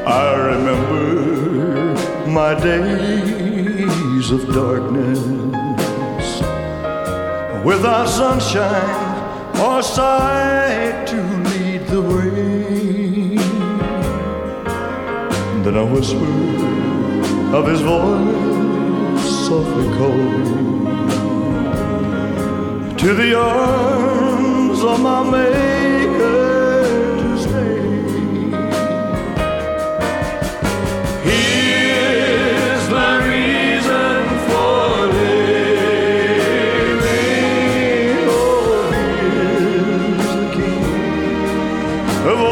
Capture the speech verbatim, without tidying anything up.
I remember my days of darkness, without sunshine or sight to lead the way. Then a whisper of his voice softly called me to the arms of my Maker to stay. Here's my reason for living. Oh, here's the key of